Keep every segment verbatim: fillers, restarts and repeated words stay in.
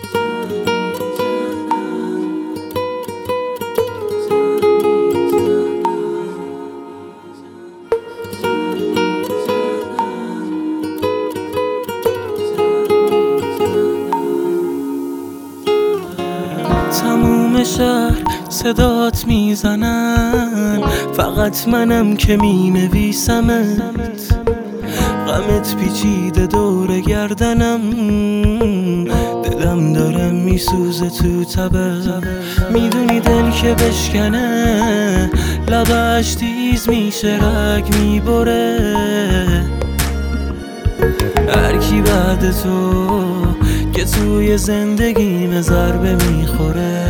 تموم شهر صدات میزنن، فقط منم که می نویسمت. غمت پیچیده دور گردنم، دلم داره میسوزه تو تبت. میدونی دل که بشکنه لبش تیز میشه، رگ میبره. هرکی بعد تو که توی زندگی ضربه میخوره،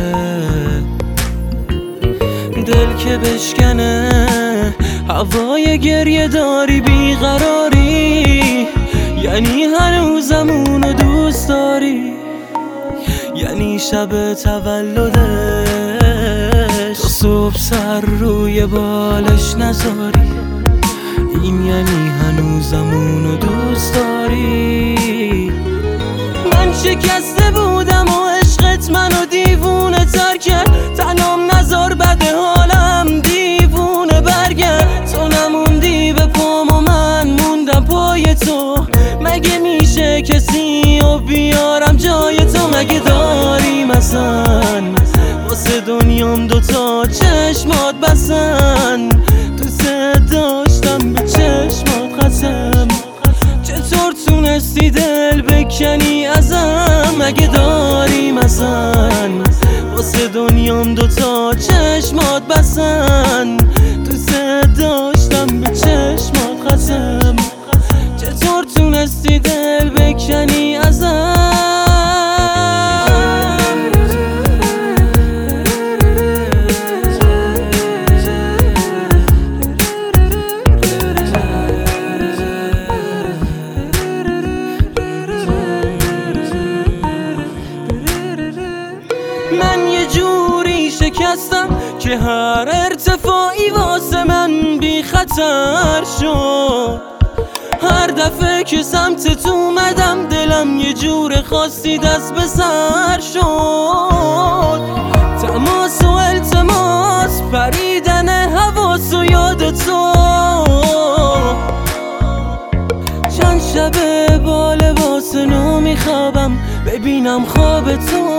دل که بشکنه هوای گریه داری بیقراری. یعنی هنوزم اونو دوست داری، یعنی شب تولدش تو صبح سر روی بالش نذاری. این یعنی هنوزم اونو دوست داری. من شکسته بودم و عشقت منو دیوونه تر کرد. تنام نذار بد حالم دیوونه برگرد. تو نموندی به پام و من موندم پای تو. مگه میشه کسی و بیارم جای تو؟ مگه داریم اصلا واسه دنیام دوتا چشمات بسن؟ دوست داشتم به چشمات ختم. چطور تونستی دل بکنی ازم؟ مگه داریم اصلا واسه دنیام دوتا چشمات بسن؟ دوست داشتم به چشمات ختم. چطور تونستی دل بکنی ازم؟ من یه جوری شکستم که هر ارتفاعی واسه من بی خطر شد. هر دفعه که سمتت اومدم دلم یه جور خاصی دست به سر شد. تماس و التماس، پریدن حواس و یاد تو. چند شبه با لباس نو میخوابم ببینم خواب تو.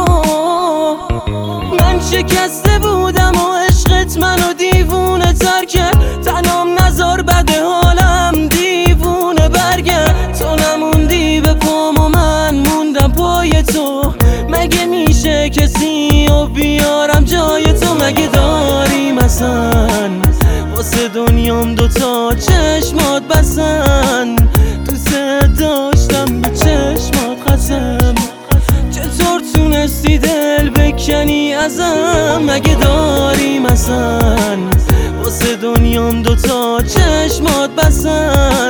من شکسته بودم و عشقت منو دیوونه تر کرد. تنام نذار بد حالم دیوونه برگرد. تو نموندی به پام و من موندم پای تو. مگه میشه کسی و بیارم جای تو؟ مگه داریم اصلا واسه دنیام دوتا چشمات بسن؟ دوست داشتم به چشمات ختم. چطور تونستی دل بکنی ازم؟ مگه داریم اصلا واسه دنیام دوتا چشمات بسن؟ دوست داشتم به چشمات ختم. چطور تونستی دل بکنی ازم؟ مگه داریم اصلا واسه دنیام دوتا چشمات بسن؟